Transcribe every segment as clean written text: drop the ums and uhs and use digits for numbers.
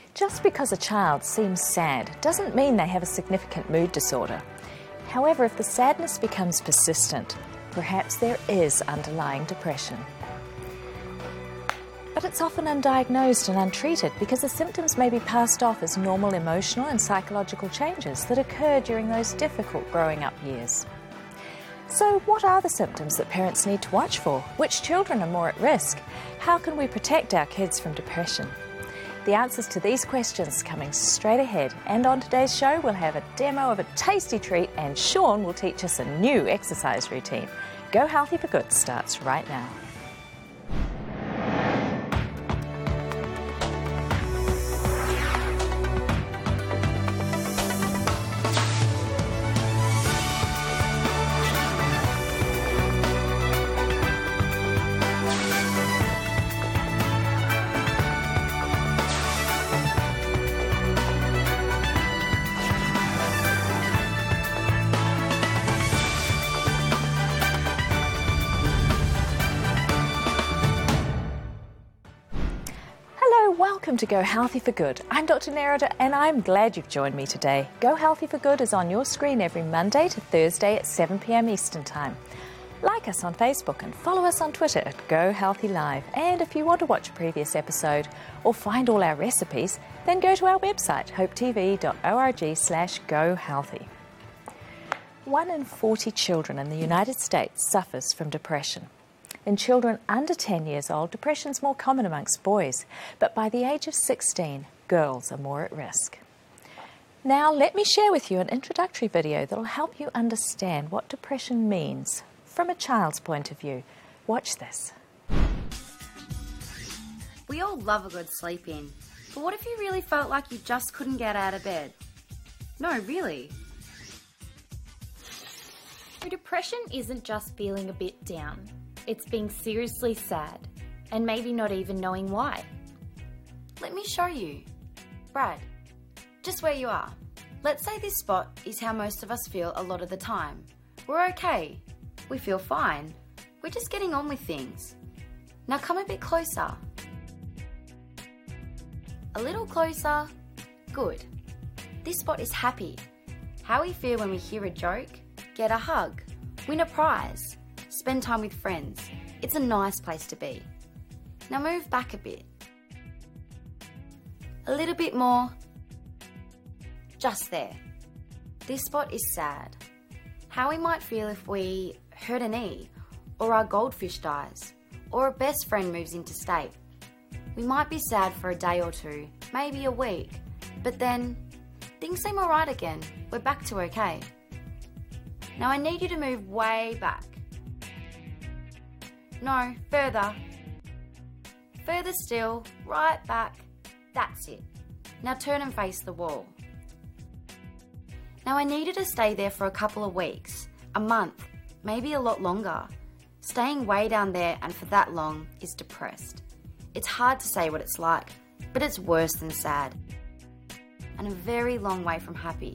Just because a child seems sad doesn't mean they have a significant mood disorder. However, if the sadness becomes persistent, perhaps there is underlying depression. But it's often undiagnosed and untreated because the symptoms may be passed off as normal emotional and psychological changes that occur during those difficult growing up years. So what are the symptoms that parents need to watch for? Which children are more at risk? How can we protect our kids from depression? The answers to these questions coming straight ahead, and on today's show we'll have a demo of a tasty treat and Sean will teach us a new exercise routine. Go Healthy for Good starts right now. Welcome to Go Healthy for Good. I'm Dr. Nerida and I'm glad you've joined me today. Go Healthy for Good is on your screen every Monday to Thursday at 7 p.m. Eastern Time. Like us on Facebook and follow us on Twitter at Go Healthy Live. And if you want to watch a previous episode or find all our recipes, then go to our website, hopetv.org/gohealthy. 1 in 40 children in the United States suffers from depression. In children under 10 years old, depression is more common amongst boys, but by the age of 16, girls are more at risk. Now, let me share with you an introductory video that will help you understand what depression means from a child's point of view. Watch this. We all love a good sleep in, but what if you really felt like you just couldn't get out of bed? No, really. Depression isn't just feeling a bit down. It's being seriously sad, and maybe not even knowing why. Let me show you. Brad, just where you are. Let's say this spot is how most of us feel a lot of the time. We're okay. We feel fine. We're just getting on with things. Now come a bit closer. A little closer. Good. This spot is happy. How we feel when we hear a joke, get a hug, win a prize, spend time with friends. It's a nice place to be. Now move back a bit. A little bit more. Just there. This spot is sad. How we might feel if we hurt a knee, or our goldfish dies, or a best friend moves interstate. We might be sad for a day or two, maybe a week, but then things seem alright again. We're back to okay. Now I need you to move way back. No, further. Further still, right back. That's it. Now turn and face the wall. Now I need you to stay there for a couple of weeks, a month, maybe a lot longer. Staying way down there and for that long is depressed. It's hard to say what it's like, but it's worse than sad. And a very long way from happy.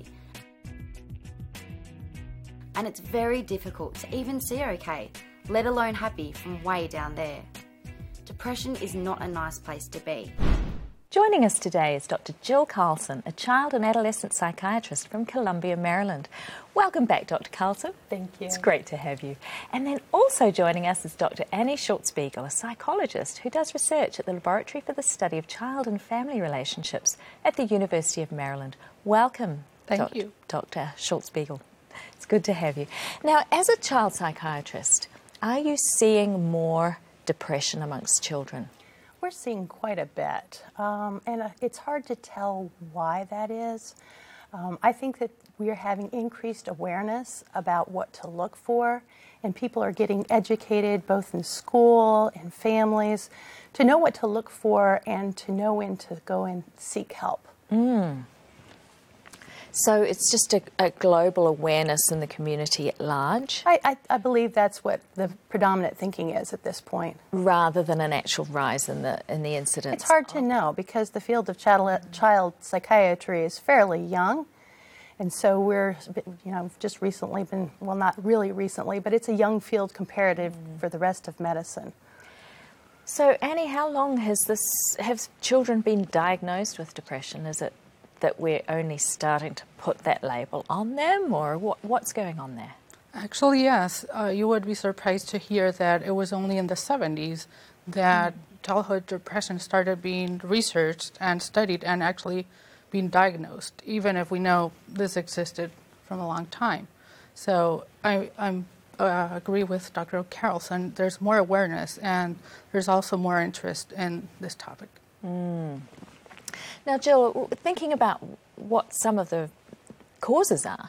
And it's very difficult to even see okay, let alone happy from way down there. Depression is not a nice place to be. Joining us today is Dr. Jill Carlson, a child and adolescent psychiatrist from Columbia, Maryland. Welcome back, Dr. Carlson. Thank you. It's great to have you. And then also joining us is Dr. Annie Schultzbiegel, a psychologist who does research at the Laboratory for the Study of Child and Family Relationships at the University of Maryland. Welcome, Thank you. Dr. Schultzbiegel. It's good to have you. Now, as a child psychiatrist, are you seeing more depression amongst children? We're seeing quite a bit, and it's hard to tell why that is. I think that we are having increased awareness about what to look for, and people are getting educated both in school and families to know what to look for and to know when to go and seek help. So it's just a global awareness in the community at large? I believe that's what the predominant thinking is at this point. Rather than an actual rise in the incidence? It's hard to know because the field of child psychiatry is fairly young. And so we're, just recently been, well, not really recently, but it's a young field comparative for the rest of medicine. So, Annie, how long have children been diagnosed with depression? Is it that we're only starting to put that label on them, or what's going on there? Actually, yes. You would be surprised to hear that it was only in the 70s that childhood depression started being researched and studied and actually being diagnosed, even if we know this existed from a long time. So I agree with Dr. Carlson. There's more awareness and there's also more interest in this topic. Now, Jill, thinking about what some of the causes are,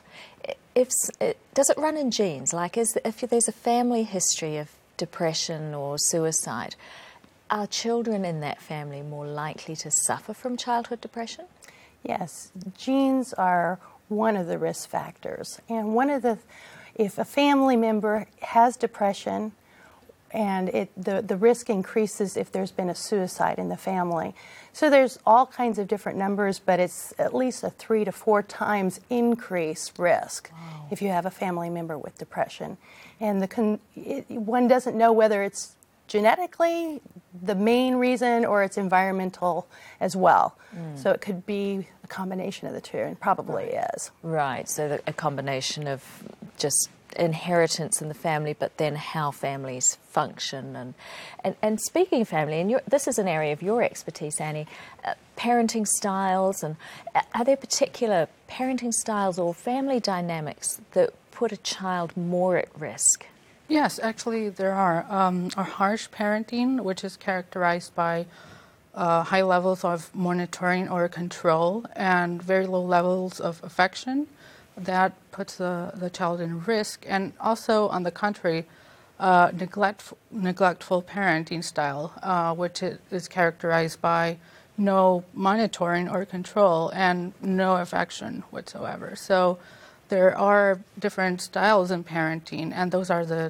does it run in genes? Like, if there's a family history of depression or suicide, are children in that family more likely to suffer from childhood depression? Yes, genes are one of the risk factors. And if a family member has depression, and the risk increases if there's been a suicide in the family. So there's all kinds of different numbers, but it's at least a 3 to 4 times increased risk if you have a family member with depression. And one doesn't know whether it's genetically the main reason or it's environmental as well. So it could be a combination of the two, and probably is. Right, so a combination of just inheritance in the family, but then how families function. And speaking of family, and this is an area of your expertise, Annie, parenting styles, and are there particular parenting styles or family dynamics that put a child more at risk? Yes, actually there are. Harsh parenting, which is characterized by high levels of monitoring or control and very low levels of affection, that puts the child in risk. And also, on the contrary, neglectful parenting style, which is characterized by no monitoring or control and no affection whatsoever. So there are different styles in parenting, and those are the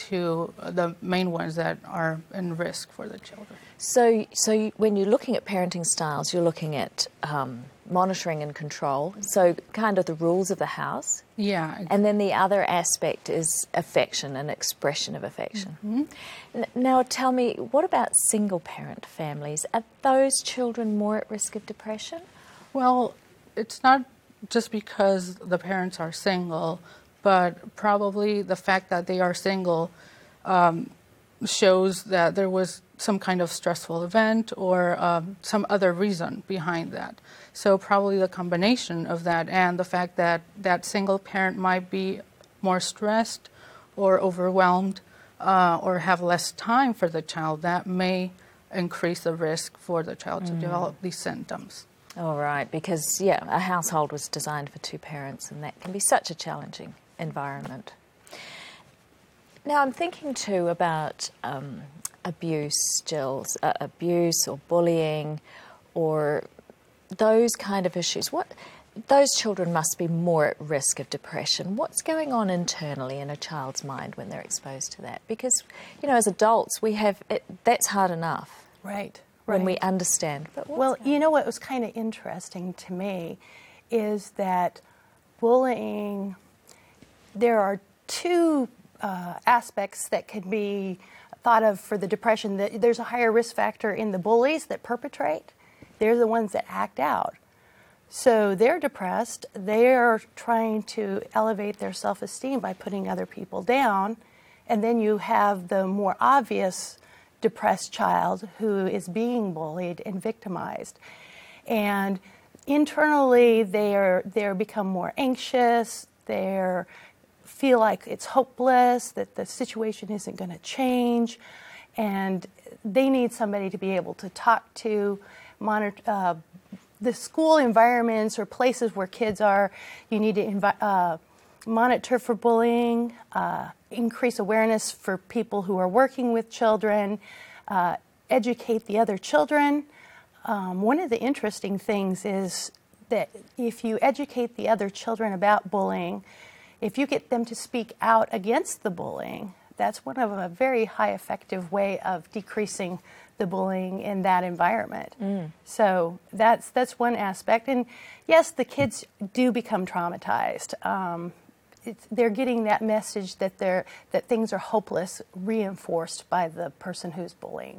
main ones that are in risk for the children. So when you're looking at parenting styles, you're looking at monitoring and control, so kind of the rules of the house. Yeah. And then the other aspect is affection and expression of affection. Mm-hmm. Now tell me, what about single-parent families? Are those children more at risk of depression? Well, it's not just because the parents are single, but probably the fact that they are single shows that there was some kind of stressful event or some other reason behind that. So probably the combination of that and the fact that that single parent might be more stressed or overwhelmed or have less time for the child, that may increase the risk for the child to develop these symptoms. All right, because, a household was designed for 2 parents, and that can be such a challenging environment. Now, I'm thinking too about abuse, Jill, abuse or bullying or those kind of issues. Those children must be more at risk of depression. What's going on internally in a child's mind when they're exposed to that? Because, as adults, that's hard enough. Right. When we understand. But what was kind of interesting to me is that bullying, there are 2 aspects that can be thought of for the depression. There's a higher risk factor in the bullies that perpetrate. They're the ones that act out. So they're depressed. They're trying to elevate their self-esteem by putting other people down. And then you have the more obvious depressed child who is being bullied and victimized. And internally, they're become more anxious. They feel like it's hopeless, that the situation isn't going to change, and they need somebody to be able to talk to, monitor the school environments or places where kids are. You need to monitor for bullying, increase awareness for people who are working with children, educate the other children. One of the interesting things is that if you educate the other children about bullying, if you get them to speak out against the bullying, that's one of a very high effective way of decreasing the bullying in that environment. So that's one aspect. And yes, the kids do become traumatized. They're getting that message that things are hopeless, reinforced by the person who's bullying them.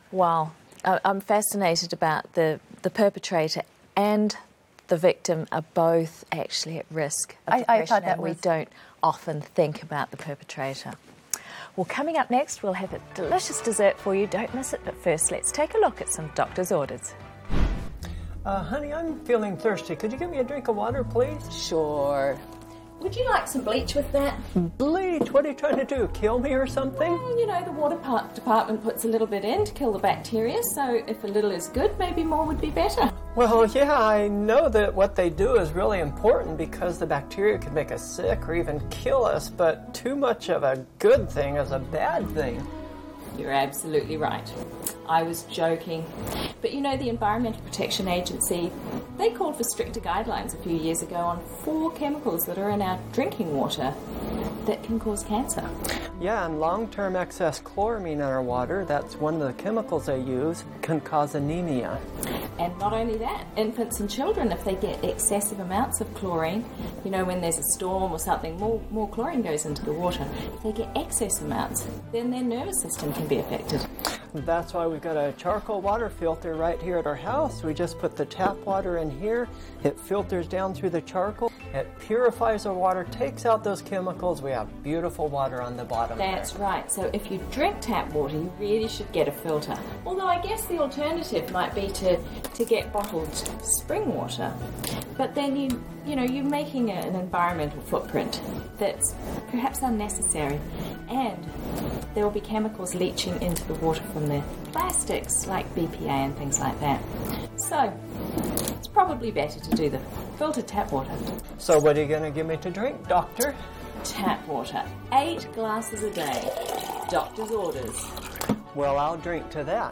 Wow. I'm fascinated about the perpetrator and the victim are both actually at risk of depression, I thought that and we don't often think about the perpetrator. Well, coming up next, we'll have a delicious dessert for you. Don't miss it. But first, let's take a look at some doctor's orders. Honey, I'm feeling thirsty. Could you give me a drink of water, please? Sure. Would you like some bleach with that? Bleach? What are you trying to do? Kill me or something? Well, you know, the water department puts a little bit in to kill the bacteria, so if a little is good, maybe more would be better. Well, yeah, I know that what they do is really important because the bacteria could make us sick or even kill us, but too much of a good thing is a bad thing. You're absolutely right. I was joking. But you know, the Environmental Protection Agency, they called for stricter guidelines a few years ago on 4 chemicals that are in our drinking water that can cause cancer. Yeah, and long-term excess chloramine in our water, that's one of the chemicals they use, can cause anemia. And not only that, infants and children, if they get excessive amounts of chlorine, you know, when there's a storm or something, more chlorine goes into the water. If they get excess amounts, then their nervous system can be affected. That's why we've got a charcoal water filter right here at our house. We just put the tap water in here. It filters down through the charcoal. It purifies the water, takes out those chemicals. We have beautiful water on the bottom. That's right. So if you drink tap water, you really should get a filter. Although I guess the alternative might be to get bottled spring water. But then you're making an environmental footprint that's perhaps unnecessary. And there will be chemicals leaching into the water from the plastics like BPA and things like that. So it's probably better to do the filtered tap water. So what are you going to give me to drink, doctor? Tap water. 8 glasses a day. Doctor's orders. Well, I'll drink to that.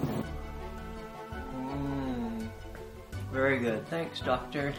Very good. Thanks, doctor.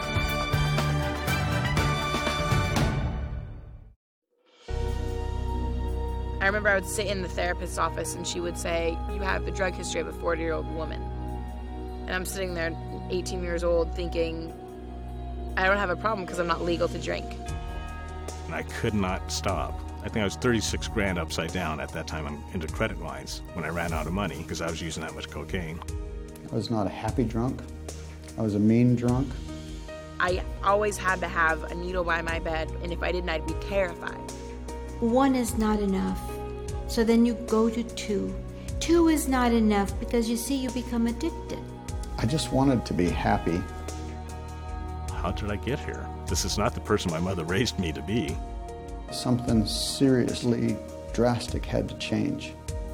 I remember I would sit in the therapist's office and she would say, "You have the drug history of a 40-year-old woman." And I'm sitting there, 18 years old, thinking, I don't have a problem because I'm not legal to drink. And I could not stop. I think I was 36 grand upside down at that time into credit lines when I ran out of money because I was using that much cocaine. I was not a happy drunk. I was a mean drunk. I always had to have a needle by my bed, and if I didn't, I'd be terrified. 1 is not enough, so then you go to 2. 2 is not enough because you see you become addicted. I just wanted to be happy. How did I get here? This is not the person my mother raised me to be. Something seriously drastic had to change.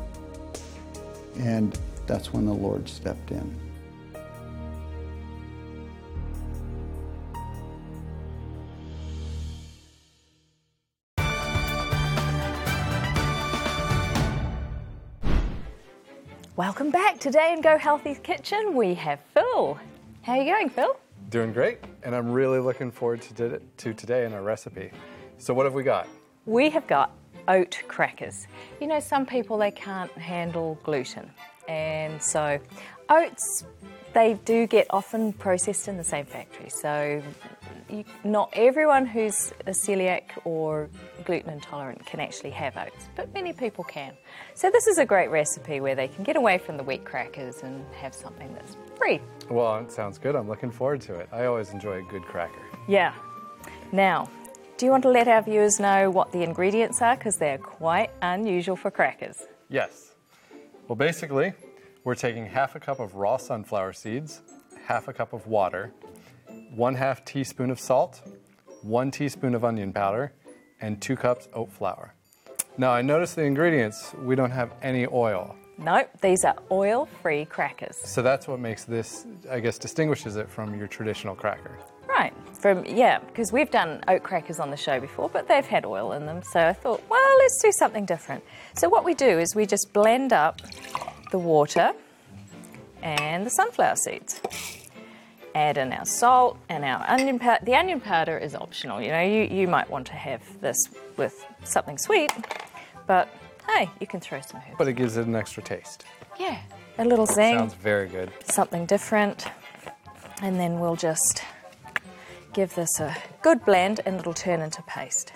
And that's when the Lord stepped in. Welcome back. Today in Go Healthy Kitchen, we have Phil. How are you going, Phil? Doing great, and I'm really looking forward to today in our recipe. So what have we got? We have got oat crackers. You know, some people, they can't handle gluten. And so oats, they do get often processed in the same factory. So not everyone who's a celiac or gluten intolerant can actually have oats, but many people can. So this is a great recipe where they can get away from the wheat crackers and have something that's free. Well, it sounds good. I'm looking forward to it. I always enjoy a good cracker. Yeah. Now, do you want to let our viewers know what the ingredients are? Because they're quite unusual for crackers. Yes. Well, basically, we're taking half a cup of raw sunflower seeds, half a cup of water, 1/2 teaspoon of salt, 1 teaspoon of onion powder, and 2 cups oat flour. Now, I noticed the ingredients, we don't have any oil. Nope, these are oil-free crackers. So that's what makes this, I guess, distinguishes it from your traditional cracker. Right, because we've done oat crackers on the show before, but they've had oil in them, so I thought, well, let's do something different. So what we do is we just blend up the water and the sunflower seeds. Add in our salt and our onion powder. The onion powder is optional, you know, you might want to have this with something sweet, but hey, you can throw some herbs. But it gives it an extra taste. Yeah, a little zing. Sounds very good. Something different. And then we'll just give this a good blend and it'll turn into paste.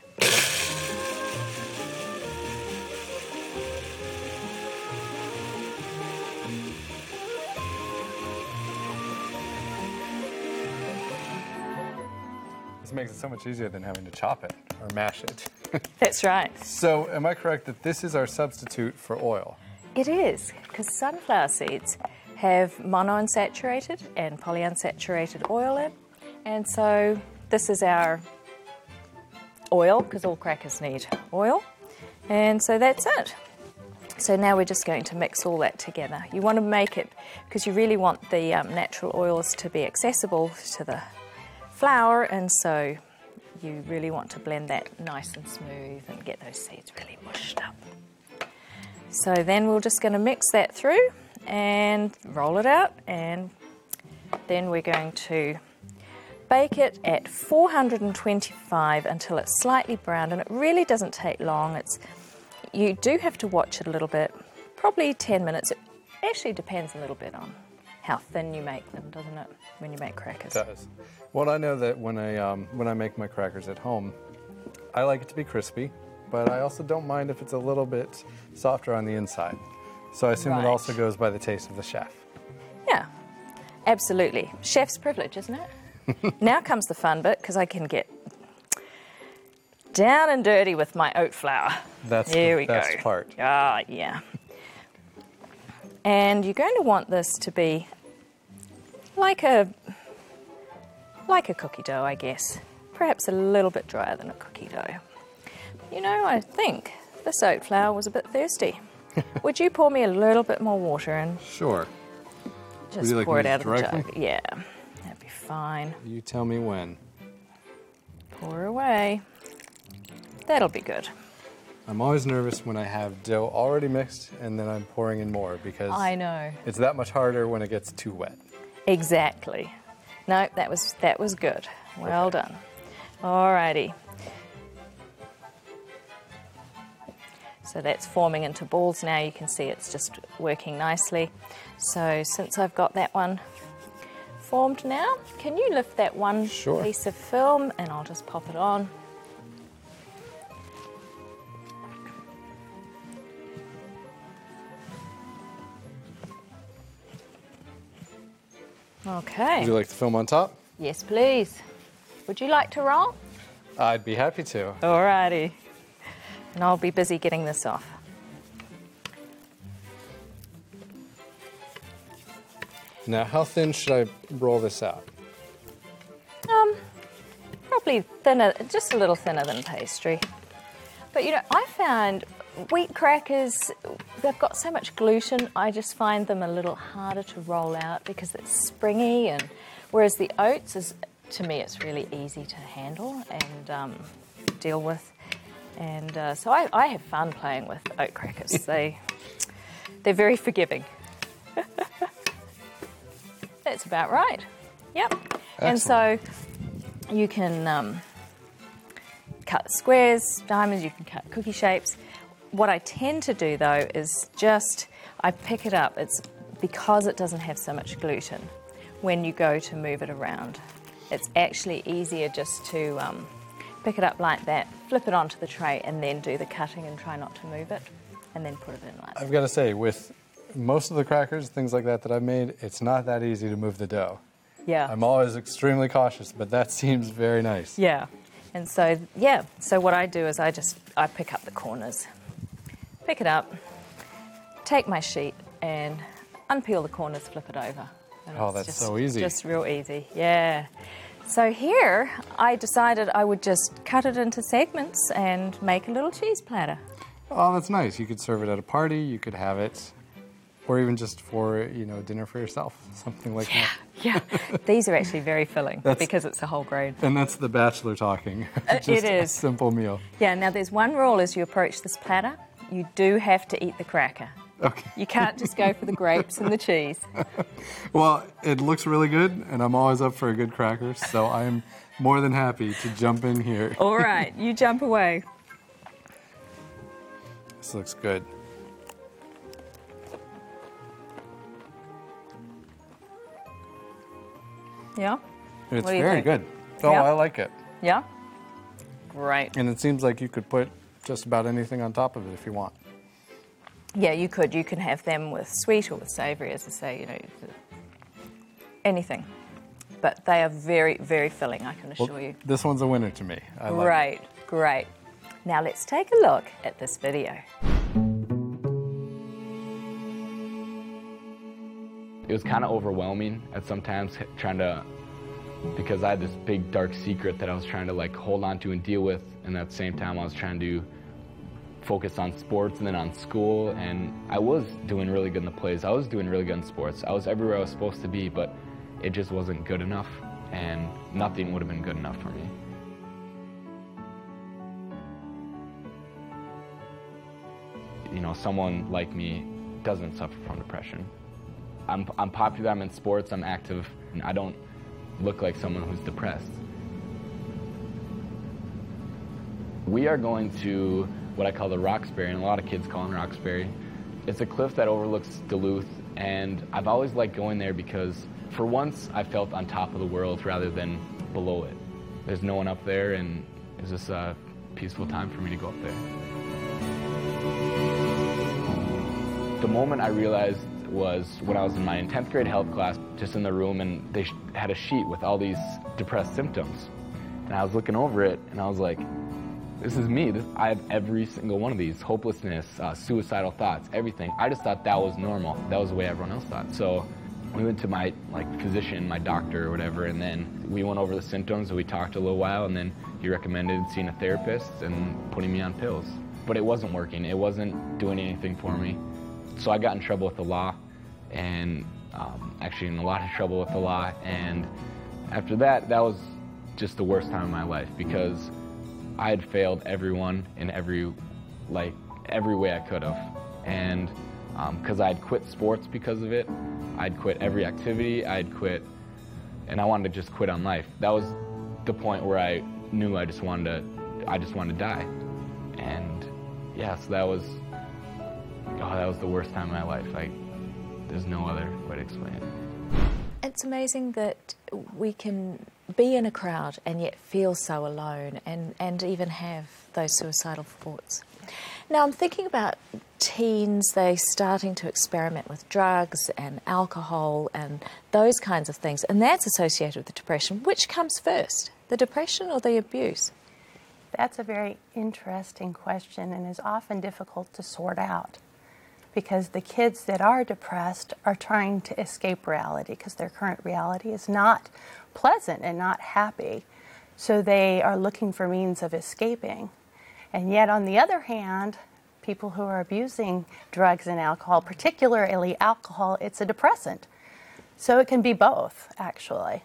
This makes it so much easier than having to chop it or mash it. That's right. So am I correct that this is our substitute for oil? It is, because sunflower seeds have monounsaturated and polyunsaturated oil in, and so this is our oil, because all crackers need oil, and so that's it. So now we're just going to mix all that together. You want to make it, because you really want the natural oils to be accessible to the flour, and so you really want to blend that nice and smooth and get those seeds really mushed up. So then we're just going to mix that through and roll it out, and then we're going to bake it at 425 until it's slightly browned, and it really doesn't take long. You do have to watch it a little bit, probably 10 minutes. It actually depends a little bit on how thin you make them, doesn't it, when you make crackers? It does. Well, I know that when I make my crackers at home, I like it to be crispy, but I also don't mind if it's a little bit softer on the inside. So I assume it also goes by the taste of the chef. Yeah, absolutely. Chef's privilege, isn't it? Now comes the fun bit, because I can get down and dirty with my oat flour. Here we go. That's the part. Ah, yeah. And you're going to want this to be like a cookie dough, I guess. Perhaps a little bit drier than a cookie dough. You know, I think this oat flour was a bit thirsty. Would you pour me a little bit more water in? Sure. Just pour it out of the jug. Yeah, that'd be fine. You tell me when. Pour away. That'll be good. I'm always nervous when I have dough already mixed and then I'm pouring in more, because I know it's that much harder when it gets too wet. Exactly. No, that was good. Well done. Alrighty. So that's forming into balls now. You can see it's just working nicely. So since I've got that one formed now, can you lift that one piece of film and I'll just pop it on. Okay. Would you like the film on top? Yes, please. Would you like to roll? I'd be happy to. Alrighty. And I'll be busy getting this off. Now, how thin should I roll this out? Probably thinner, just a little thinner than pastry. But you know, I found wheat crackers, they've got so much gluten, I just find them a little harder to roll out because it's springy, and whereas the oats is, to me, it's really easy to handle and deal with. And so I have fun playing with oat crackers. They're very forgiving. That's about right. Yep. Excellent. And so you can cut squares, diamonds, you can cut cookie shapes. What I tend to do, though, is I pick it up. It's because it doesn't have so much gluten when you go to move it around. It's actually easier just to pick it up like that, flip it onto the tray, and then do the cutting and try not to move it, and then put it in like that. I've got to say, with most of the crackers, things like that I've made, it's not that easy to move the dough. Yeah. I'm always extremely cautious, but that seems very nice. Yeah. And so, yeah, so what I do is I pick up the corners, pick it up, take my sheet and unpeel the corners, flip it over. And oh, that's so easy. Just real easy, yeah. So here, I decided I would just cut it into segments and make a little cheese platter. Oh, that's nice. You could serve it at a party, you could have it, or even just for, dinner for yourself, something like that. Yeah, these are actually very filling because it's a whole grain. And that's the bachelor talking. Just it is. A simple meal. Yeah, now there's one rule as you approach this platter. You do have to eat the cracker. Okay. You can't just go for the grapes and the cheese. Well, it looks really good, and I'm always up for a good cracker, so I'm more than happy to jump in here. All right, you jump away. This looks good. Yeah? It's very good. Oh, yeah? I like it. Yeah? Great. And it seems like you could put just about anything on top of it if you want. Yeah, you could. You can have them with sweet or with savoury, as I say, anything. but they are very, very filling, I can assure you. This one's a winner to me. I love it. Great. Now let's take a look at this video. It was kind of overwhelming at sometimes because I had this big dark secret that I was trying to like hold on to and deal with, and at the same time I was trying to focus on sports and then on school, and I was doing really good in the plays. I was doing really good in sports. I was everywhere I was supposed to be, but it just wasn't good enough, and nothing would have been good enough for me. You know, someone like me doesn't suffer from depression. I'm popular, I'm in sports, I'm active, and I don't look like someone who's depressed. We are going to what I call the Roxbury, and a lot of kids call it Roxbury. It's a cliff that overlooks Duluth, and I've always liked going there because for once I felt on top of the world rather than below it. There's no one up there, and it's just a peaceful time for me to go up there. The moment I realized was when I was in my 10th grade health class, just in the room, and they had a sheet with all these depressed symptoms. And I was looking over it, and I was like, this is me. I have every single one of these. Hopelessness, suicidal thoughts, everything. I just thought that was normal. That was the way everyone else thought. So we went to my physician, my doctor or whatever, and then we went over the symptoms, and we talked a little while, and then he recommended seeing a therapist and putting me on pills. But it wasn't working. It wasn't doing anything for me. So I got in trouble with the law, and actually in a lot of trouble with the law. And after that, that was just the worst time of my life because I had failed everyone in every way I could have. And because I had quit sports because of it, I'd quit every activity, I'd quit, and I wanted to just quit on life. That was the point where I knew I just wanted to die. And yeah, so that was the worst time of my life. There's no other way to explain it. It's amazing that we can be in a crowd and yet feel so alone and even have those suicidal thoughts. Now I'm thinking about teens, they're starting to experiment with drugs and alcohol and those kinds of things, and that's associated with depression. Which comes first, the depression or the abuse? That's a very interesting question and is often difficult to sort out, because the kids that are depressed are trying to escape reality because their current reality is not pleasant and not happy. So they are looking for means of escaping. And yet, on the other hand, people who are abusing drugs and alcohol, particularly alcohol, it's a depressant. So it can be both, actually.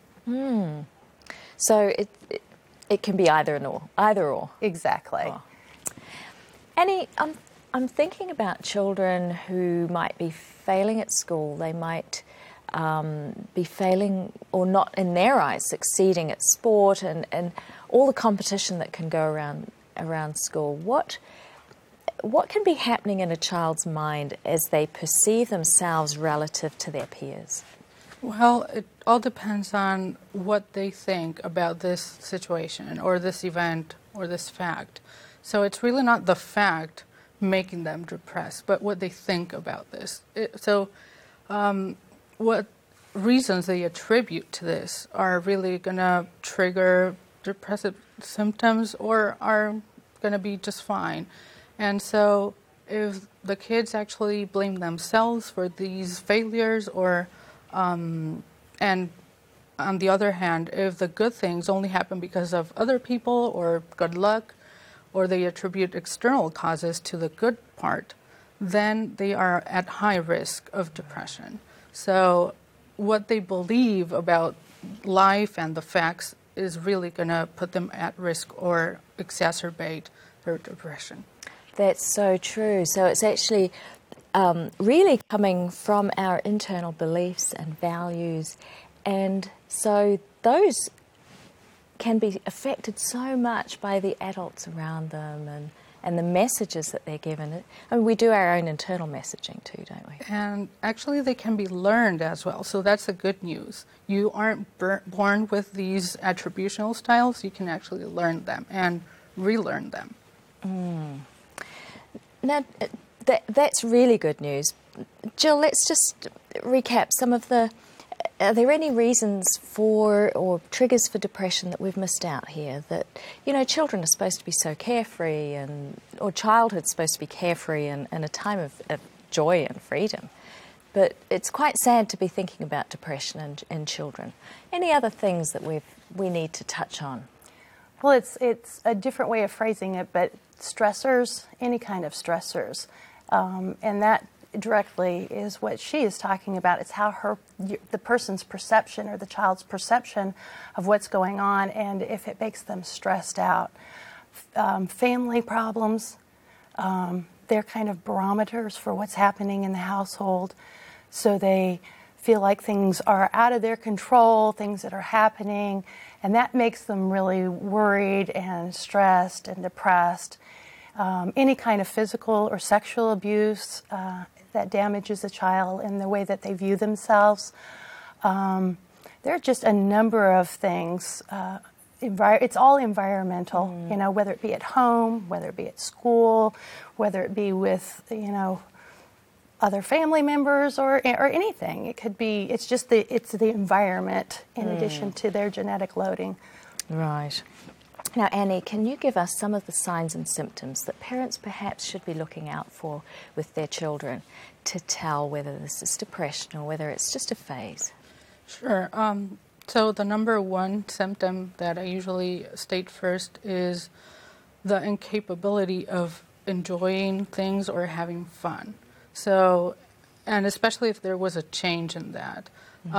So it can be either or. Exactly. Oh. Annie, I'm thinking about children who might be failing at school. They might be failing or not, in their eyes, succeeding at sport and all the competition that can go around school. What can be happening in a child's mind as they perceive themselves relative to their peers? Well, it all depends on what they think about this situation or this event or this fact. So it's really not the fact making them depressed, but what they think about this. What reasons they attribute to this are really going to trigger depressive symptoms or are going to be just fine. And so if the kids actually blame themselves for these failures and on the other hand, if the good things only happen because of other people or good luck, or they attribute external causes to the good part, then they are at high risk of depression. So what they believe about life and the facts is really going to put them at risk or exacerbate their depression. That's so true. So it's actually really coming from our internal beliefs and values, and so those can be affected so much by the adults around them and the messages that they're given. I mean, we do our own internal messaging too, don't we? And actually they can be learned as well, so that's the good news. You aren't born with these attributional styles, you can actually learn them and relearn them. Now, that's really good news. Jill, let's just recap some of the are there any reasons for or triggers for depression that we've missed out here? That, you know, children are supposed to be so carefree, or childhood's supposed to be carefree and a time of joy and freedom. But it's quite sad to be thinking about depression in children. Any other things that we need to touch on? Well, it's a different way of phrasing it, but stressors, any kind of stressors, and that directly is what she is talking about. It's how the person's perception or the child's perception of what's going on, and if it makes them stressed out. Family problems, they're kind of barometers for what's happening in the household. So they feel like things are out of their control, things that are happening, and that makes them really worried and stressed and depressed. Any kind of physical or sexual abuse that damages a child in the way that they view themselves. There are just a number of things. It's all environmental, you know, whether it be at home, whether it be at school, whether it be with, you know, other family members or anything. It could be, it's the environment in addition to their genetic loading. Right. Now, Annie, can you give us some of the signs and symptoms that parents perhaps should be looking out for with their children to tell whether this is depression or whether it's just a phase? Sure. So the number one symptom that I usually state first is the incapability of enjoying things or having fun. So, and especially if there was a change in that.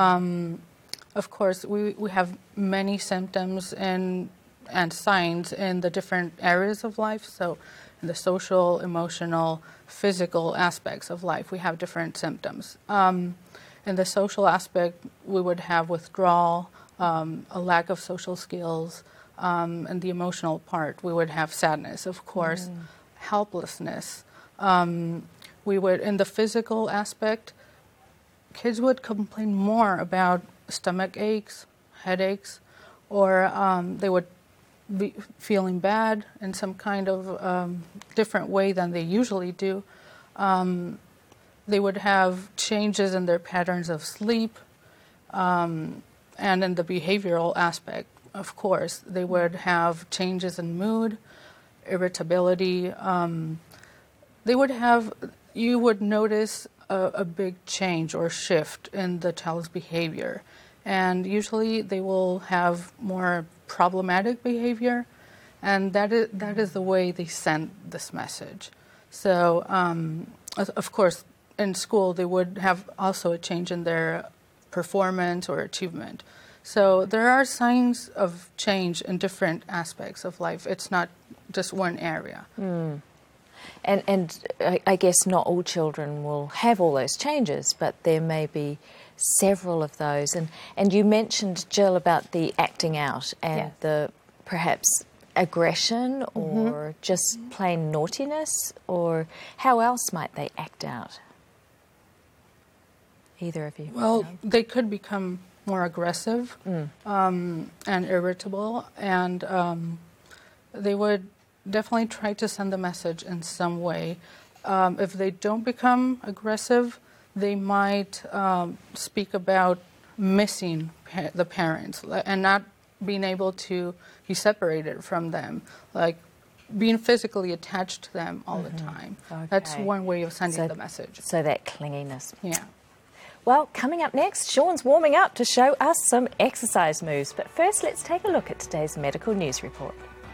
Of course, we have many symptoms and signs in the different areas of life. So in the social, emotional, physical aspects of life, we have different symptoms. In the social aspect, we would have withdrawal, a lack of social skills, and the emotional part, we would have sadness, of course, helplessness. We would, in the physical aspect, kids would complain more about stomach aches, headaches, or they would be feeling bad in some kind of different way than they usually do. They would have changes in their patterns of sleep, and in the behavioral aspect, of course, they would have changes in mood, irritability. They would have, you would notice a big change or shift in the child's behavior. And usually they will have more problematic behavior, and that is the way they send this message. So, of course, in school they would have also a change in their performance or achievement. So there are signs of change in different aspects of life. It's not just one area. And I guess not all children will have all those changes, but there may be several of those. And you mentioned, Jill, about the acting out and the perhaps aggression or just plain naughtiness, or how else might they act out? Either of you? Well, they could become more aggressive and irritable, and they would definitely try to send the message in some way. If they don't become aggressive, they might speak about missing the parents and not being able to be separated from them, like being physically attached to them all the time. Okay. That's one way of sending the message. So that clinginess. Yeah. Well, coming up next, Sean's warming up to show us some exercise moves. But first, let's take a look at today's medical news report.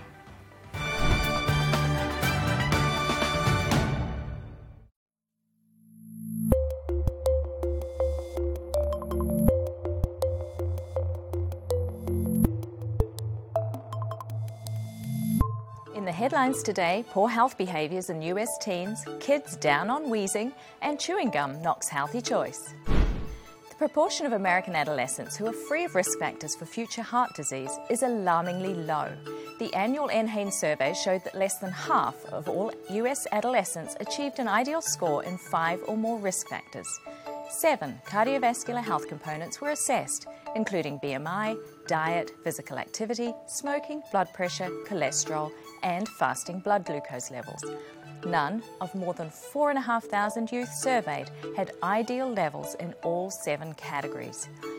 In the headlines today, poor health behaviours in US teens, kids down on wheezing, and chewing gum knocks healthy choice. The proportion of American adolescents who are free of risk factors for future heart disease is alarmingly low. The annual NHANES survey showed that less than half of all US adolescents achieved an ideal score in 5 or more risk factors. 7 cardiovascular health components were assessed, including BMI, diet, physical activity, smoking, blood pressure, cholesterol, and fasting blood glucose levels. None of more than 4,500 youth surveyed had ideal levels in all 7 categories.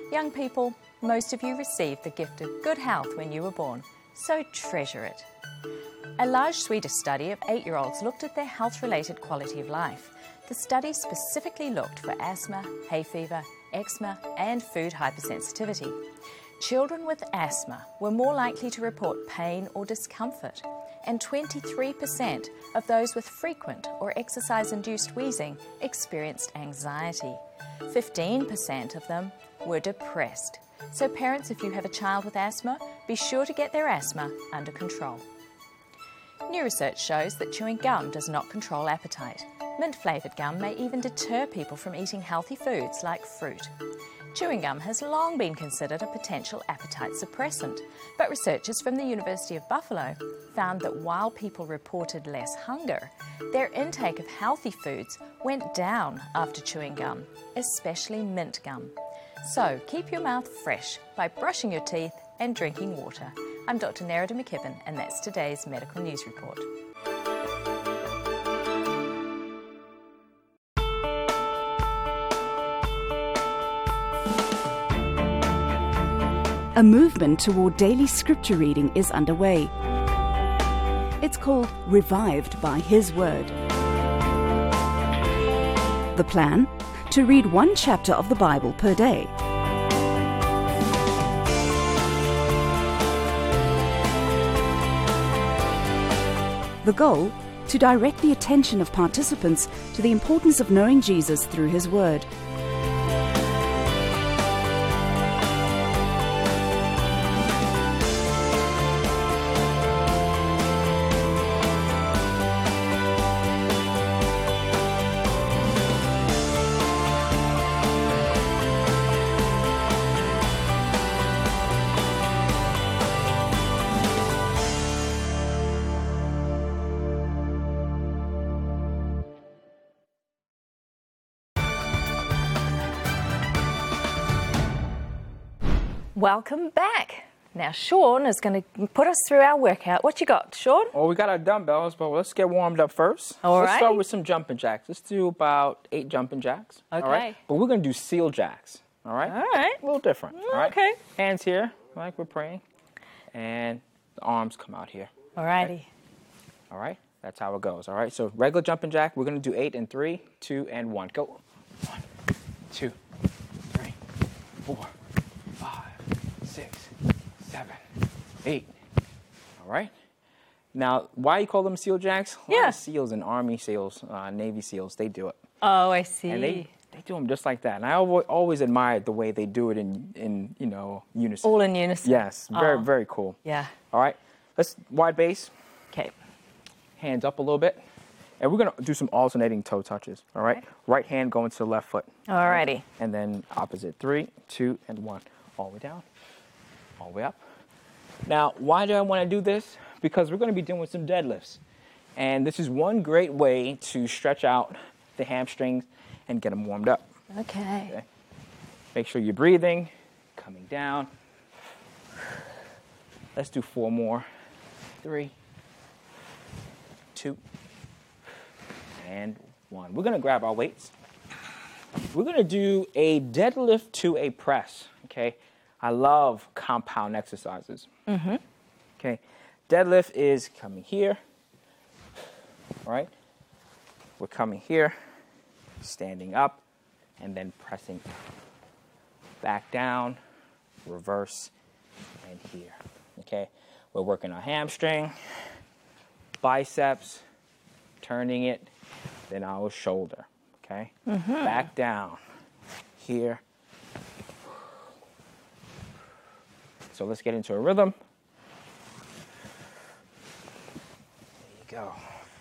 Young people, most of you received the gift of good health when you were born, so treasure it. A large Swedish study of 8-year-olds looked at their health-related quality of life. The study specifically looked for asthma, hay fever, eczema and food hypersensitivity. Children with asthma were more likely to report pain or discomfort, and 23% of those with frequent or exercise-induced wheezing experienced anxiety. 15% of them were depressed. So parents, if you have a child with asthma, be sure to get their asthma under control. New research shows that chewing gum does not control appetite. Mint-flavoured gum may even deter people from eating healthy foods like fruit. Chewing gum has long been considered a potential appetite suppressant, but researchers from the University of Buffalo found that while people reported less hunger, their intake of healthy foods went down after chewing gum, especially mint gum. So keep your mouth fresh by brushing your teeth and drinking water. I'm Dr. Nerida McKibben, and that's today's Medical News Report. A movement toward daily scripture reading is underway. It's called Revived by His Word. The plan? To read one chapter of the Bible per day. The goal? To direct the attention of participants to the importance of knowing Jesus through His Word. Welcome back. Now Sean is going to put us through our workout. What you got, Sean? Well, we got our dumbbells, but let's get warmed up first. Let's start with some jumping jacks. Let's do about 8 jumping jacks. Okay. All right? But we're going to do seal jacks. All right? All right. A little different. All right? Okay. Hands here, like we're praying. And the arms come out here. All righty. All right? That's how it goes. All right? So regular jumping jack, we're going to do 8 in 3, 2, and 1. Go. 1, 2, 3, 4, 5, 6, 7, 8. All right. Now, why you call them seal jacks? A lot of SEALs and Army SEALs, Navy SEALs, they do it. Oh, I see. And they do them just like that. And I always admired the way they do it in unison. All in unison. Yes. Very, very cool. Yeah. All right. Let's wide base. Okay. Hands up a little bit. And we're going to do some alternating toe touches. All right. Right hand going to the left foot. All righty. And then opposite. 3, 2, and 1. All the way down. All the way up. Now, why do I want to do this? Because we're going to be doing some deadlifts. And this is one great way to stretch out the hamstrings and get them warmed up. Okay. Make sure you're breathing, coming down. Let's do 4 more. 3, 2, and 1. We're going to grab our weights. We're going to do a deadlift to a press, okay? I love compound exercises. Mm-hmm. Okay, deadlift is coming here, all right? We're coming here, standing up, and then pressing back down, reverse, and here, okay? We're working our hamstring, biceps, turning it, then our shoulder, okay? Mm-hmm. Back down, here. So let's get into a rhythm. There you go.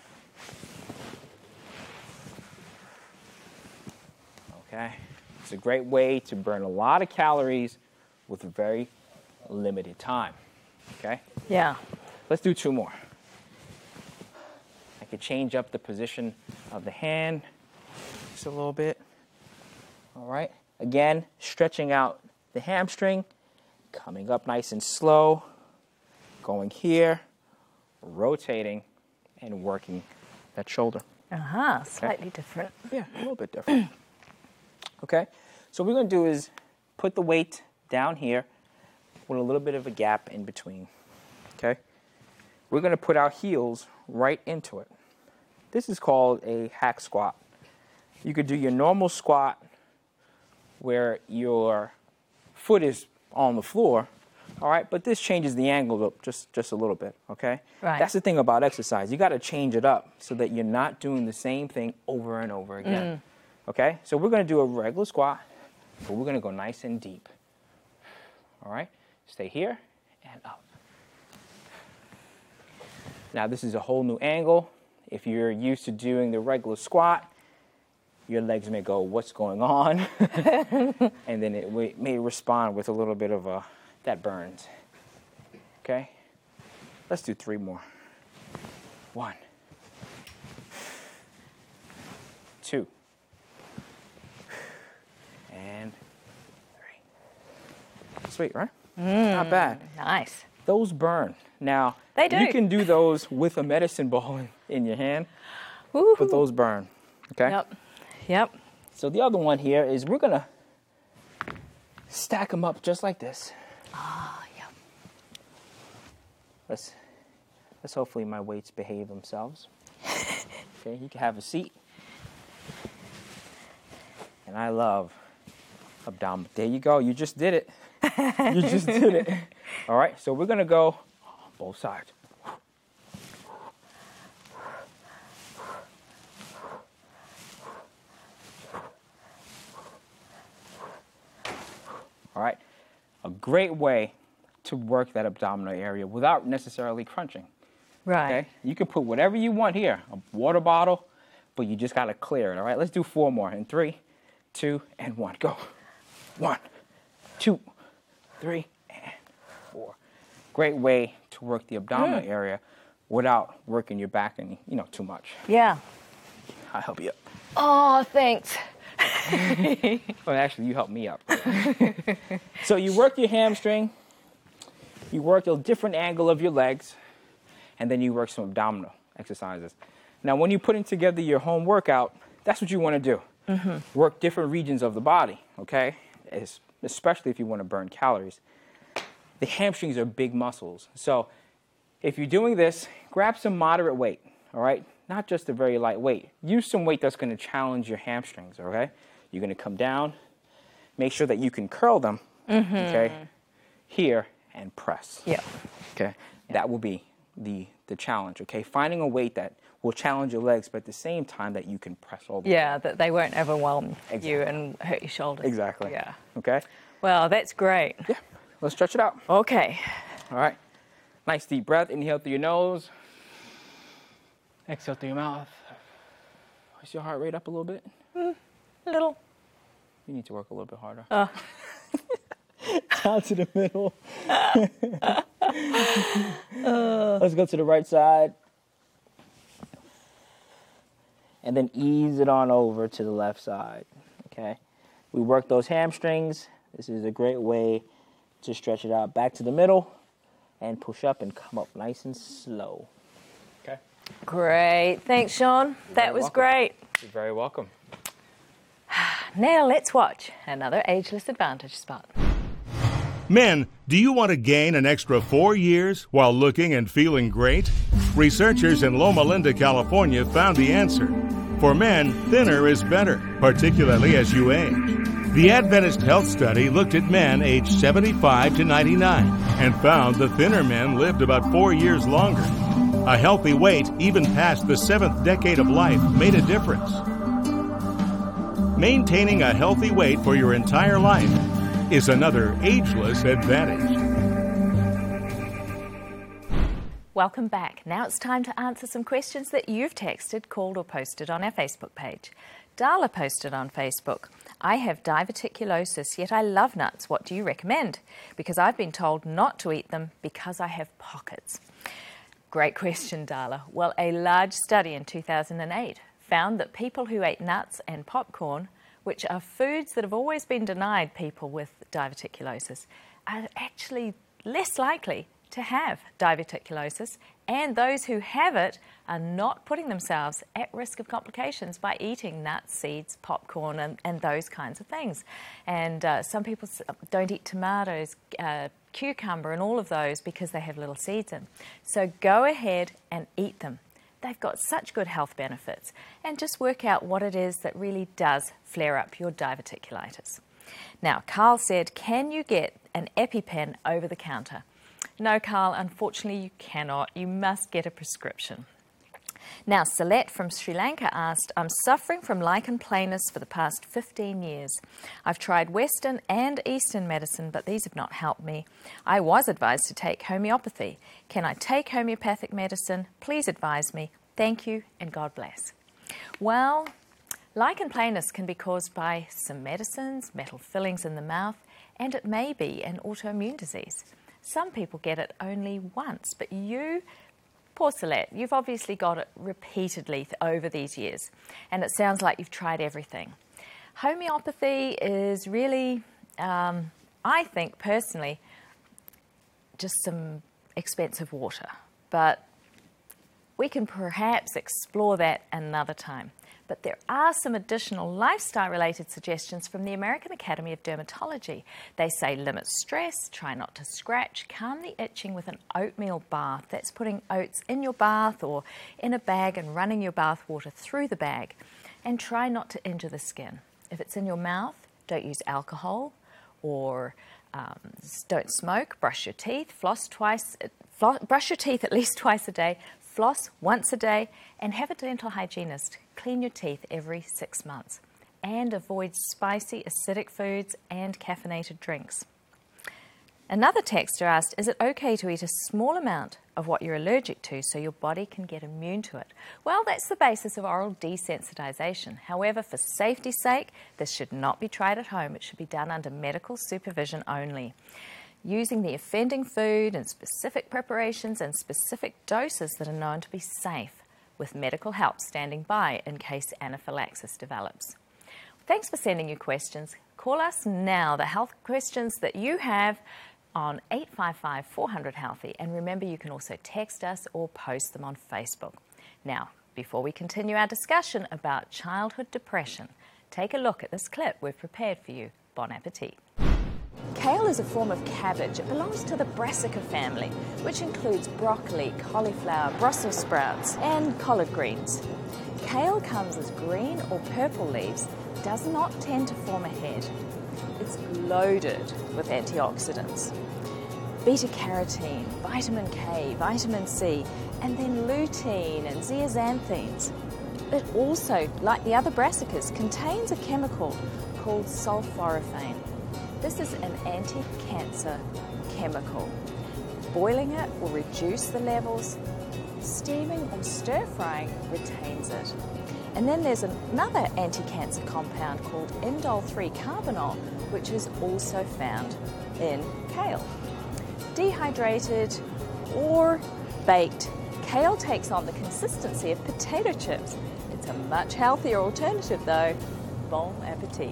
Okay. It's a great way to burn a lot of calories with a very limited time. Okay? Yeah. Let's do 2 more. I could change up the position of the hand just a little bit. All right. Again, stretching out the hamstring. Coming up nice and slow, going here, rotating, and working that shoulder. Slightly different. Yeah, a little bit different. Okay, so what we're going to do is put the weight down here with a little bit of a gap in between, okay? We're going to put our heels right into it. This is called a hack squat. You could do your normal squat where your foot is on the floor, all right? But this changes the angle up just a little bit, okay? Right. That's the thing about exercise. You got to change it up so that you're not doing the same thing over and over again, okay? So we're going to do a regular squat, but we're going to go nice and deep, all right? Stay here and up. Now this is a whole new angle. If you're used to doing the regular squat, your legs may go, what's going on? And then it may respond with a little bit of that burns. Okay? Let's do 3 more. 1, 2, and 3. Sweet, right? Not bad. Nice. Those burn. Now, They do. you can do those with a medicine ball in your hand, but those burn. Okay? Yep. So the other one here is we're going to stack them up just like this. Yep. Let's hopefully my weights behave themselves. Okay, you can have a seat. And I love abdominal. There you go. You just did it. You just did it. All right, so we're going to go both sides. All right, a great way to work that abdominal area without necessarily crunching. Right. Okay, you can put whatever you want here, a water bottle, but you just got to clear it. All right, let's do 4 more. In 3, 2, and 1. Go. 1, 2, 3, and 4. Great way to work the abdominal area without working your back any, too much. Yeah. I'll help you up. Oh, thanks. Well, actually, you helped me up. So you work your hamstring, you work a different angle of your legs, and then you work some abdominal exercises. Now, when you're putting together your home workout, that's what you want to do. Work different regions of the body, okay? Especially if you want to burn calories. The hamstrings are big muscles. So if you're doing this, grab some moderate weight, all right? Not just a very light weight. Use some weight that's going to challenge your hamstrings, okay? You're going to come down, make sure that you can curl them, okay? Here, and press. Yeah. Okay? That will be the challenge, okay? Finding a weight that will challenge your legs, but at the same time that you can press all the way. Yeah, that they won't overwhelm you and hurt your shoulders. Exactly. Yeah. Okay? Well, that's great. Yeah. Let's stretch it out. Okay. All right. Nice deep breath. Inhale through your nose. Exhale through your mouth. Is your heart rate up a little bit? A little. You need to work a little bit harder. Down to the middle. Let's go to the right side. And then ease it on over to the left side. Okay? We work those hamstrings. This is a great way to stretch it out. Back to the middle and push up and come up nice and slow. Okay? Great. Thanks, Sean. That was great. You're very welcome. Now let's watch another Ageless Advantage spot. Men, do you want to gain an extra 4 years while looking and feeling great? Researchers in Loma Linda, California found the answer. For men, thinner is better, particularly as you age. The Adventist Health Study looked at men aged 75 to 99 and found the thinner men lived about 4 years longer. A healthy weight, even past the 7th decade of life, made a difference. Maintaining a healthy weight for your entire life is another ageless advantage. Welcome back. Now it's time to answer some questions that you've texted, called or posted on our Facebook page. Darla posted on Facebook, I have diverticulosis, yet I love nuts. What do you recommend? Because I've been told not to eat them because I have pockets. Great question, Darla. Well, a large study in 2008 found that people who ate nuts and popcorn, which are foods that have always been denied people with diverticulosis, are actually less likely to have diverticulosis, and those who have it are not putting themselves at risk of complications by eating nuts, seeds, popcorn, and those kinds of things. And some people don't eat tomatoes, cucumber, and all of those because they have little seeds in. So go ahead and eat them. They've got such good health benefits. And just work out what it is that really does flare up your diverticulitis. Now, Carl said, can you get an EpiPen over the counter? No, Carl, unfortunately you cannot. You must get a prescription. Now, Celeste from Sri Lanka asked, I'm suffering from lichen planus for the past 15 years. I've tried Western and Eastern medicine, but these have not helped me. I was advised to take homeopathy. Can I take homeopathic medicine? Please advise me. Thank you, and God bless. Well, lichen planus can be caused by some medicines, metal fillings in the mouth, and it may be an autoimmune disease. Some people get it only once, but you, poor Celeste, you've obviously got it repeatedly over these years, and it sounds like you've tried everything. Homeopathy is really, I think personally, just some expensive water, but we can perhaps explore that another time. But there are some additional lifestyle-related suggestions from the American Academy of Dermatology. They say limit stress, try not to scratch, calm the itching with an oatmeal bath. That's putting oats in your bath or in a bag and running your bath water through the bag. And try not to injure the skin. If it's in your mouth, don't use alcohol or don't smoke, brush your teeth, brush your teeth at least twice a day, floss once a day, and have a dental hygienist clean your teeth every 6 months. And avoid spicy, acidic foods and caffeinated drinks. Another texter asked, is it okay to eat a small amount of what you're allergic to so your body can get immune to it? Well, that's the basis of oral desensitization. However, for safety's sake, this should not be tried at home. It should be done under medical supervision only. Using the offending food and specific preparations and specific doses that are known to be safe, with medical help standing by in case anaphylaxis develops. Thanks for sending your questions. Call us now, the health questions that you have, on 855-400-HEALTHY. And remember, you can also text us or post them on Facebook. Now, before we continue our discussion about childhood depression, take a look at this clip we've prepared for you. Bon appetit. Kale is a form of cabbage. It belongs to the brassica family, which includes broccoli, cauliflower, Brussels sprouts, and collard greens. Kale comes as green or purple leaves, does not tend to form a head. It's loaded with antioxidants. Beta-carotene, vitamin K, vitamin C, and then lutein and zeaxanthines. It also, like the other brassicas, contains a chemical called sulforaphane. This is an anti-cancer chemical. Boiling it will reduce the levels. Steaming or stir-frying retains it. And then there's another anti-cancer compound called indole-3-carbinol, which is also found in kale. Dehydrated or baked, kale takes on the consistency of potato chips. It's a much healthier alternative though. Bon appetit.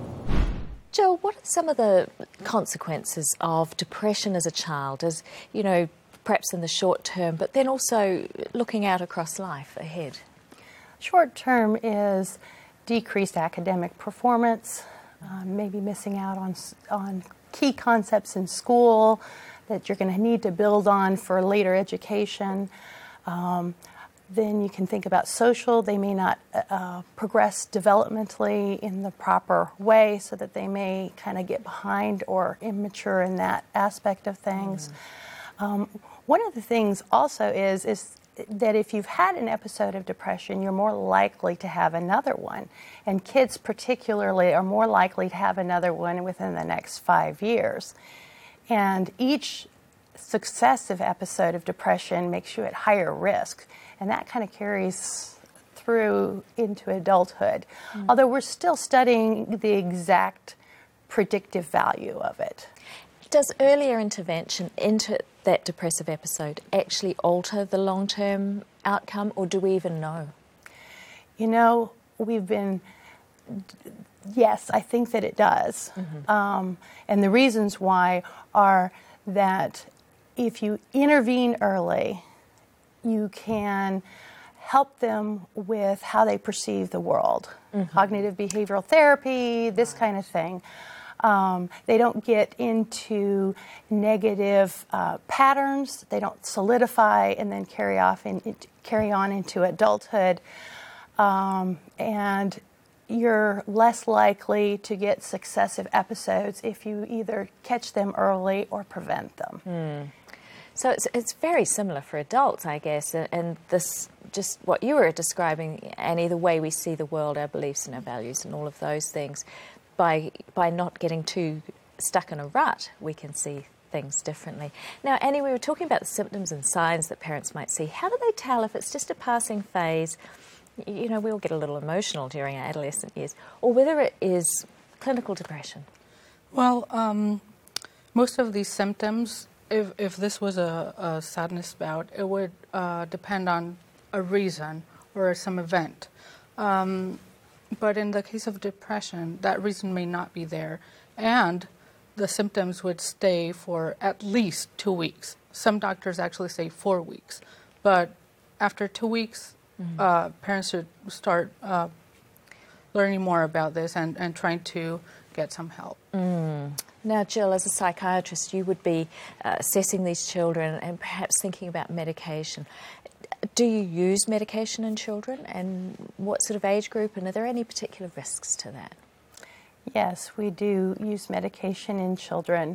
Joe, what are some of the consequences of depression as a child, as, you know, perhaps in the short term, but then also looking out across life ahead? Short term is decreased academic performance, maybe missing out on key concepts in school that you're going to need to build on for later education. Then you can think about social. They may not progress developmentally in the proper way, so that they may kind of get behind or immature in that aspect of things. One of the things also is that if you've had an episode of depression, you're more likely to have another one. And kids particularly are more likely to have another one within the next 5 years. And each successive episode of depression makes you at higher risk. And that kind of carries through into adulthood. Although we're still studying the exact predictive value of it. Does earlier intervention into that depressive episode actually alter the long-term outcome, or do we even know? You know, yes, I think that it does. And the reasons why are that if you intervene early, you can help them with how they perceive the world. Cognitive behavioral therapy, this kind of thing. They don't get into negative patterns. They don't solidify and then carry on into adulthood. And you're less likely to get successive episodes if you either catch them early or prevent them. So it's very similar for adults, I guess, and this, just what you were describing, Annie, the way we see the world, our beliefs and our values and all of those things. By not getting too stuck in a rut, we can see things differently. Now, Annie, we were talking about the symptoms and signs that parents might see. How do they tell if it's just a passing phase? You know, we all get a little emotional during our adolescent years, or whether it is clinical depression. Well, most of these symptoms, if this was a sadness bout, it would depend on a reason or some event. But in the case of depression, that reason may not be there, and the symptoms would stay for at least 2 weeks. Some doctors actually say 4 weeks. But after 2 weeks, parents should start learning more about this and trying to get some help. Now, Jill, as a psychiatrist, you would be assessing these children and perhaps thinking about medication. Do you use medication in children, and what sort of age group, and are there any particular risks to that? Yes, we do use medication in children.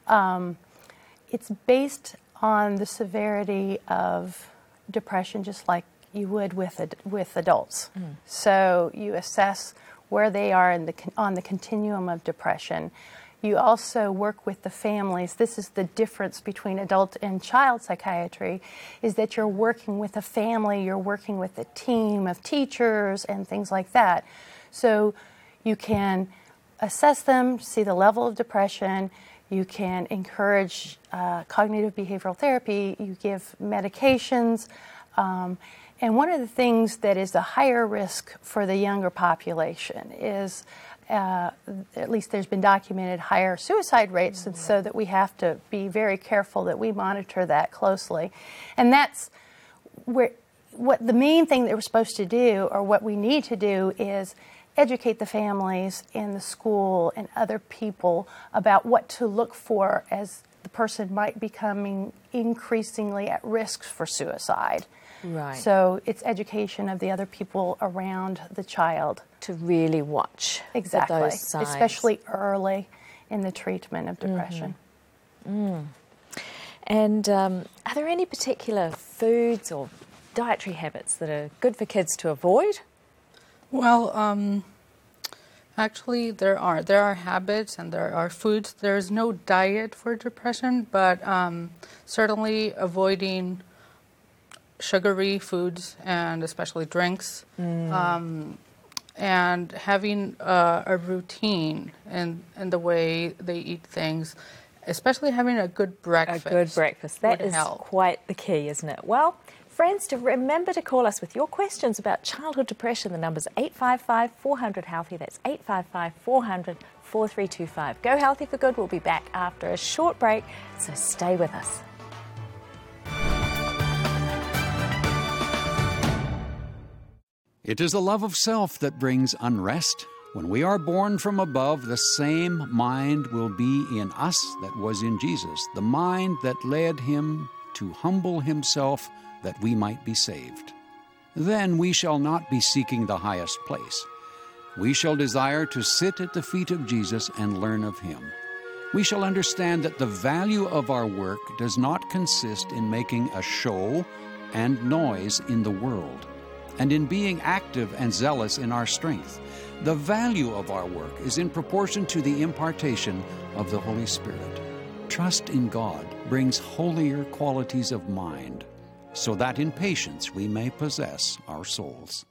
It's based on the severity of depression, just like you would with adults. So you assess where they are on the continuum of depression. You also work with the families. This is the difference between adult and child psychiatry, is that you're working with a family, you're working with a team of teachers and things like that. So you can assess them, see the level of depression, you can encourage cognitive behavioral therapy, you give medications, and one of the things that is a higher risk for the younger population is at least there's been documented higher suicide rates, and so that we have to be very careful that we monitor that closely. And that's what the main thing that we're supposed to do, or what we need to do, is educate the families and the school and other people about what to look for as the person might becoming increasingly at risk for suicide. Right. So it's education of the other people around the child. To really watch exactly, for those signs. Especially early in the treatment of depression. And are there any particular foods or dietary habits that are good for kids to avoid? Well, actually there are habits and there are foods. There's no diet for depression, but certainly avoiding sugary foods and especially drinks, and having a routine in the way they eat things, especially having a good breakfast. A good breakfast. That is quite the key, isn't it? Well, friends, to remember to call us with your questions about childhood depression. The number's 855-400-HEALTHY. That's 855-400-4325. Go Healthy for Good. We'll be back after a short break, so stay with us. It is the love of self that brings unrest. When we are born from above, the same mind will be in us that was in Jesus, the mind that led him to humble himself that we might be saved. Then we shall not be seeking the highest place. We shall desire to sit at the feet of Jesus and learn of him. We shall understand that the value of our work does not consist in making a show and noise in the world, and in being active and zealous in our strength. The value of our work is in proportion to the impartation of the Holy Spirit. Trust in God brings holier qualities of mind, so that in patience we may possess our souls.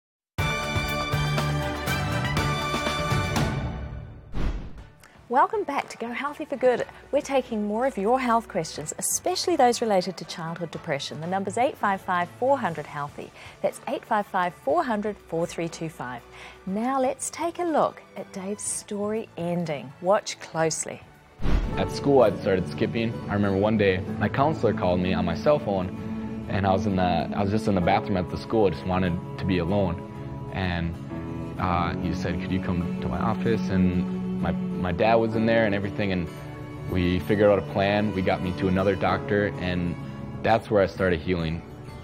Welcome back to Go Healthy for Good. We're taking more of your health questions, especially those related to childhood depression. The number's 855-400-HEALTHY. That's 855-400-4325. Now let's take a look at Dave's story ending. Watch closely. At school, I started skipping. I remember one day, my counselor called me on my cell phone, and I was just in the bathroom at the school. I just wanted to be alone. And he said, could you come to my office? And my dad was in there and everything, and we figured out a plan. We got me to another doctor, and that's where I started healing.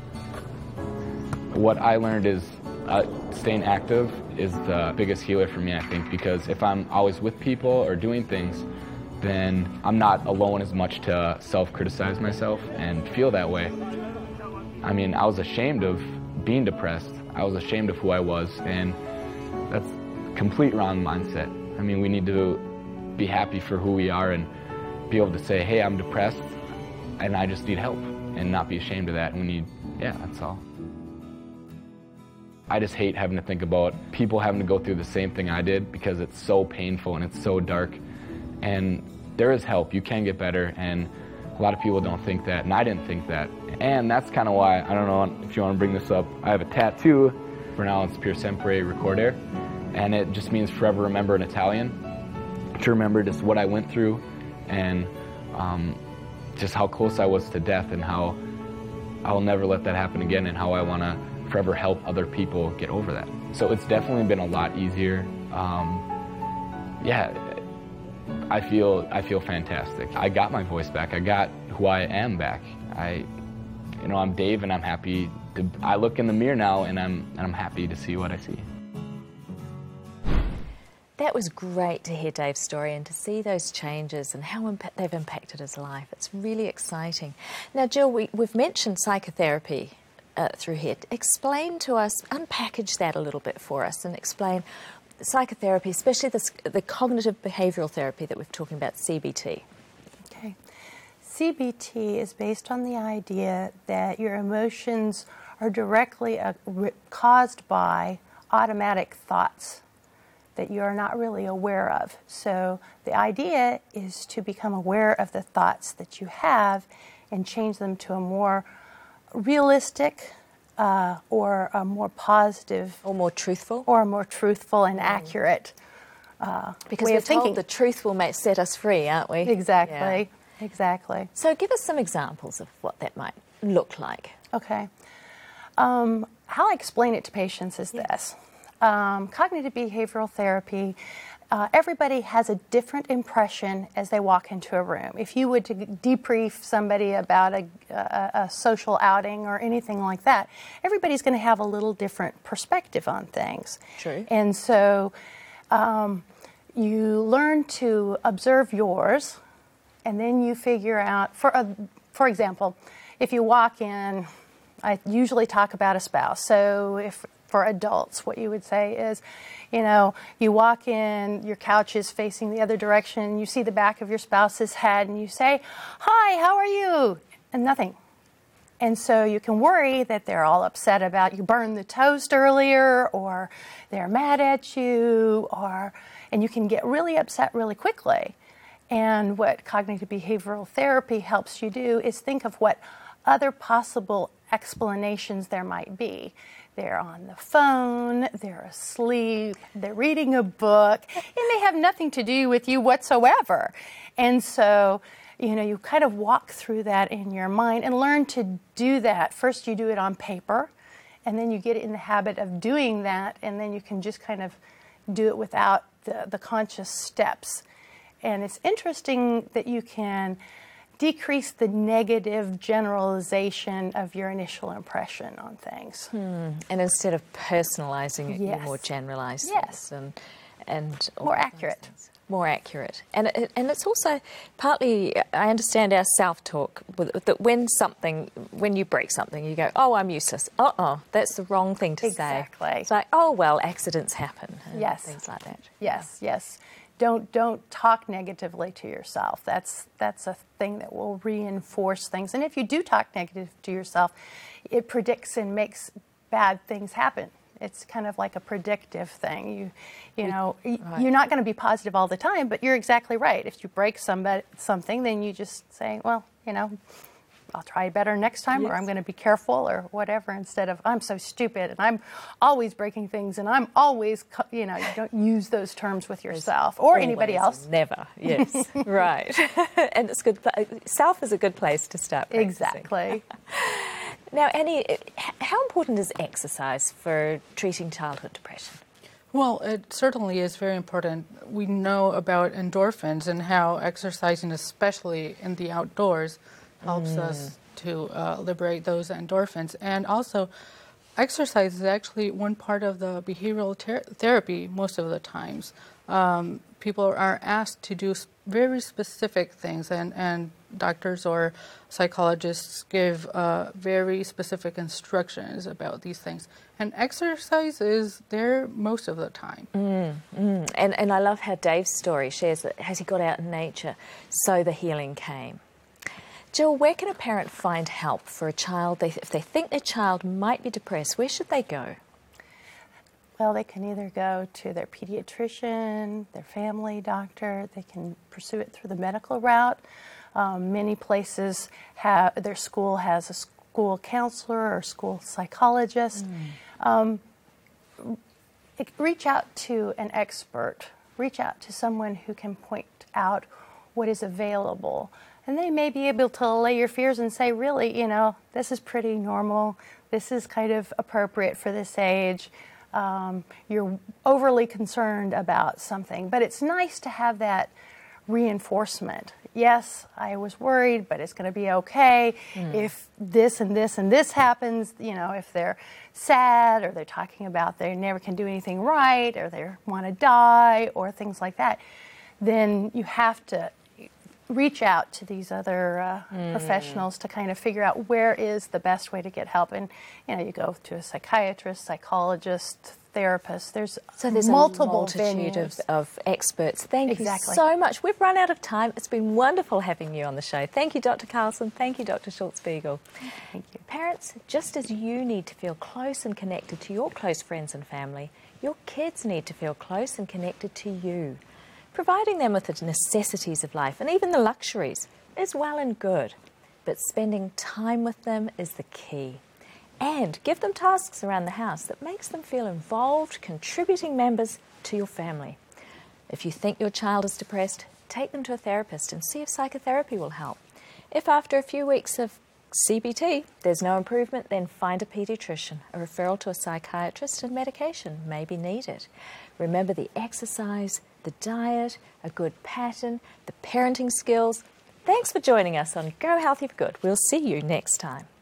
What I learned is staying active is the biggest healer for me, I think, because if I'm always with people or doing things, then I'm not alone as much to self-criticize myself and feel that way. I mean, I was ashamed of being depressed. I was ashamed of who I was, and that's complete wrong mindset. I mean, we need to be happy for who we are and be able to say, hey, I'm depressed and I just need help, and not be ashamed of that. And that's all. I just hate having to think about people having to go through the same thing I did, because it's so painful and it's so dark. And there is help. You can get better, and a lot of people don't think that, and I didn't think that. And that's kind of why, I don't know if you want to bring this up, I have a tattoo. For now, it's Per Sempre Ricordare, and it just means forever remember in Italian, to remember just what I went through, and just how close I was to death, and how I'll never let that happen again, and how I want to forever help other people get over that. So it's definitely been a lot easier. I feel fantastic. I got my voice back. I got who I am back. I'm Dave, and I'm happy. I look in the mirror now, and I'm happy to see what I see. That was great to hear Dave's story and to see those changes and how they've impacted his life. It's really exciting. Now, Jill, we've mentioned psychotherapy through here. Explain to us, unpackage that a little bit for us, and explain psychotherapy, especially the cognitive behavioural therapy that we're talking about, CBT. Okay. CBT is based on the idea that your emotions are directly caused by automatic thoughts that you are not really aware of. So the idea is to become aware of the thoughts that you have and change them to a more realistic or a more positive, or more truthful, and accurate because way we're of thinking. told the truth will set us free, aren't we? Exactly. Exactly. So give us some examples of what that might look like. Okay. How I explain it to patients is this. Cognitive behavioral therapy, everybody has a different impression as they walk into a room. If you would to debrief somebody about a social outing or anything like that, everybody's going to have a little different perspective on things. True. And so you learn to observe yours, and then you figure out, for example, if you walk in, I usually talk about a spouse. So if for adults, what you would say is, you walk in, your couch is facing the other direction, you see the back of your spouse's head, and you say, "Hi, how are you?" And nothing. And so you can worry that they're all upset about you burned the toast earlier, or they're mad at you, and you can get really upset really quickly. And what cognitive behavioral therapy helps you do is think of what other possible explanations there might be. They're on the phone, they're asleep, they're reading a book. It may have nothing to do with you whatsoever. And so, you kind of walk through that in your mind and learn to do that. First you do it on paper, and then you get in the habit of doing that, and then you can just kind of do it without the conscious steps. And it's interesting that you can decrease the negative generalization of your initial impression on things. And instead of personalizing it, you more generalize things and more accurate. More accurate. And it's also partly, I understand our self-talk, that when you break something, you go, "Oh, I'm useless." That's the wrong thing to say. Exactly. It's like, "Oh, well, accidents happen." Yes. Things like that. Yes. Don't talk negatively to yourself. That's a thing that will reinforce things. And if you do talk negative to yourself, it predicts and makes bad things happen. It's kind of like a predictive thing. You're not going to be positive all the time, but you're exactly right. If you break something, then you just say, "Well, I'll try better next time, Yes. or I'm going to be careful, or whatever, instead of I'm so stupid and I'm always breaking things and I'm always, you don't use those terms with yourself or anybody Always, else. Never, yes, right. And it's good. Self is a good place to start practicing. Exactly. Now, Annie, how important is exercise for treating childhood depression? Well, it certainly is very important. We know about endorphins and how exercising, especially in the outdoors, helps us to liberate those endorphins. And also, exercise is actually one part of the behavioral therapy most of the times. People are asked to do very specific things, and doctors or psychologists give very specific instructions about these things. And exercise is there most of the time. And I love how Dave's story shares that as he got out in nature, so the healing came. Jill, where can a parent find help for a child? If they think their child might be depressed, where should they go? Well, they can either go to their pediatrician, their family doctor. They can pursue it through the medical route. Many places their school has a school counselor or school psychologist. Reach out to an expert. Reach out to someone who can point out what is available. And they may be able to allay your fears and say, really, this is pretty normal. This is kind of appropriate for this age. You're overly concerned about something. But it's nice to have that reinforcement. Yes, I was worried, but it's going to be okay. If this and this and this happens, if they're sad or they're talking about they never can do anything right or they want to die or things like that, then you have to reach out to these other professionals to kind of figure out where is the best way to get help. And, you go to a psychiatrist, psychologist, therapist. There's multiple a multitude venues. of experts. Thank you Exactly. so much. We've run out of time. It's been wonderful having you on the show. Thank you, Dr. Carlson. Thank you, Dr. Schultz-Beagle. Thank you. Parents, just as you need to feel close and connected to your close friends and family, your kids need to feel close and connected to you. Providing them with the necessities of life and even the luxuries is well and good, but spending time with them is the key. And give them tasks around the house that makes them feel involved, contributing members to your family. If you think your child is depressed, take them to a therapist and see if psychotherapy will help. If after a few weeks of CBT there's no improvement, then find a pediatrician. A referral to a psychiatrist and medication may be needed. Remember the exercise, the diet, a good pattern, the parenting skills. Thanks for joining us on Go Healthy for Good. We'll see you next time.